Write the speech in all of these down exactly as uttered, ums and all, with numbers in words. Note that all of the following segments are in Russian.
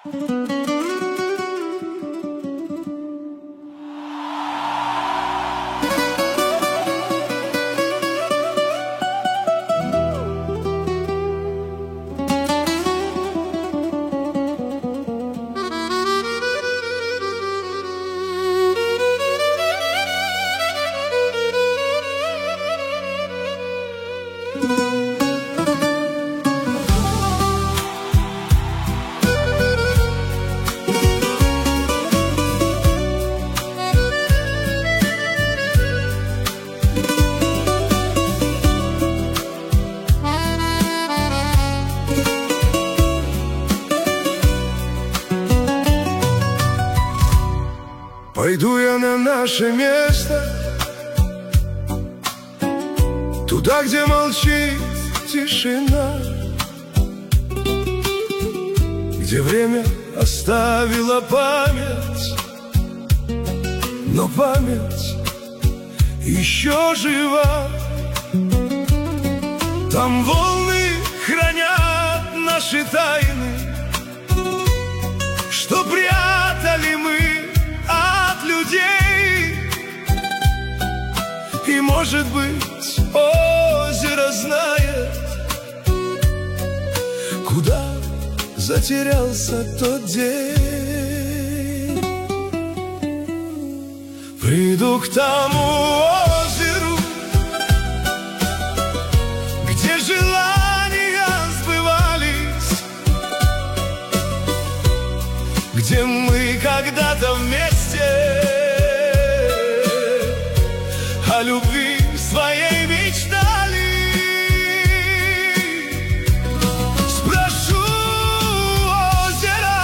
Пойду я на наше место, туда, где молчит тишина, где время оставило память, но память еще жива. Там волны хранят наши тайны, что прятали мы от людей. И, может быть, озеро знает, куда затерялся тот день. Приду к тому озеру, где желания сбывались, где мы когда-то вместе о любви своей мечтали. Спрошу озеро,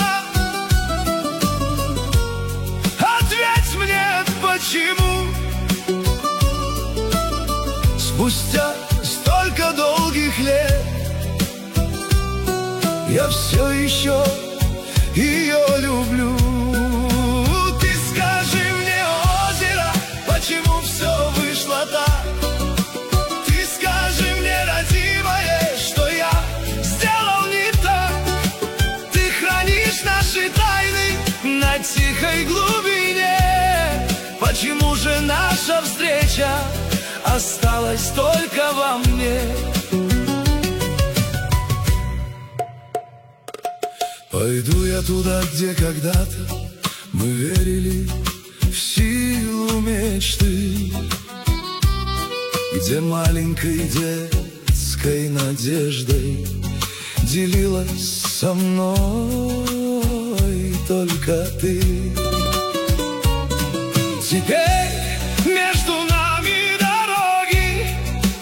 ответь мне, почему спустя столько долгих лет я все еще ее люблю. Ты скажи мне, озеро, почему все вышло так? Ты скажи мне, родимое, что я сделал не так? Ты хранишь наши тайны на тихой глубине. Почему же наша встреча осталась только во мне? Пойду я туда, где когда-то мы верили в силу мечты, где маленькой детской надеждой делилась со мной только ты. Теперь между нами дороги,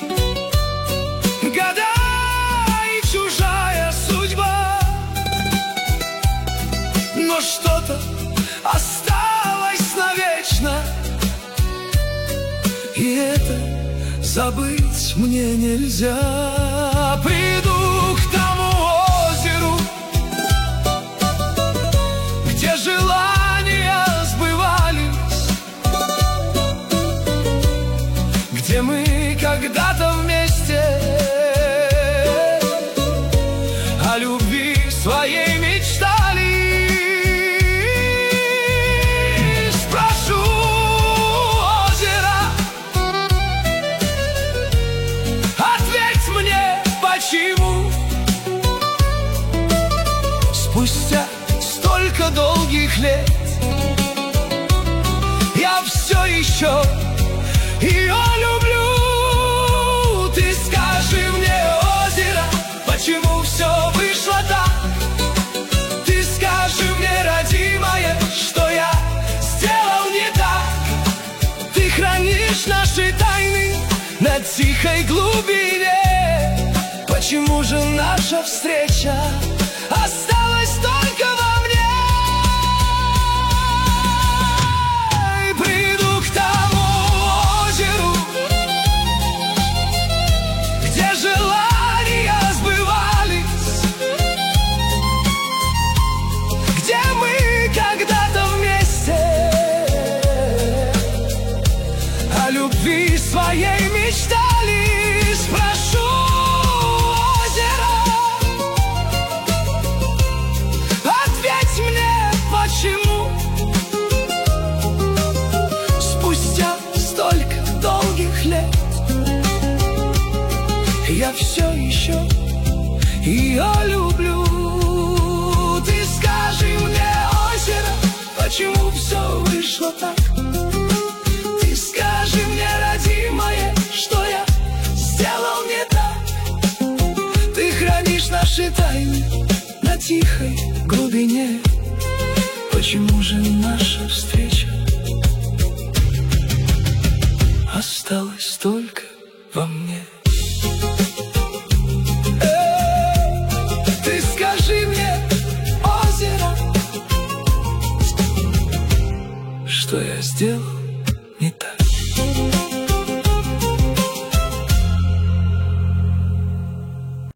года и чужая судьба, но что-то осталось навечно, и это забыть мне нельзя. Приду к тому озеру, где желания сбывались, где мы когда-то вместе о любви своей мечтали. Спрошу озеро, ответь мне, почему спустя столько долгих лет я все еще ее люблю. Ты скажи мне, озеро, почему все вышло так? Ты скажи мне, родимое, что я сделал не так? Ты хранишь наши тайны на тихой глубине. Почему же наша встреча осталась только во мне? Приду к тому озеру, где желания сбывались, где мы когда-то вместе о любви своей мечтали. Спрошу озеро, ее люблю. Ты скажи мне, озеро, почему все вышло так? Ты скажи мне, родимое, что я сделал не так? Ты хранишь наши тайны на тихой глубине. Почему же наша встреча осталась только во мне?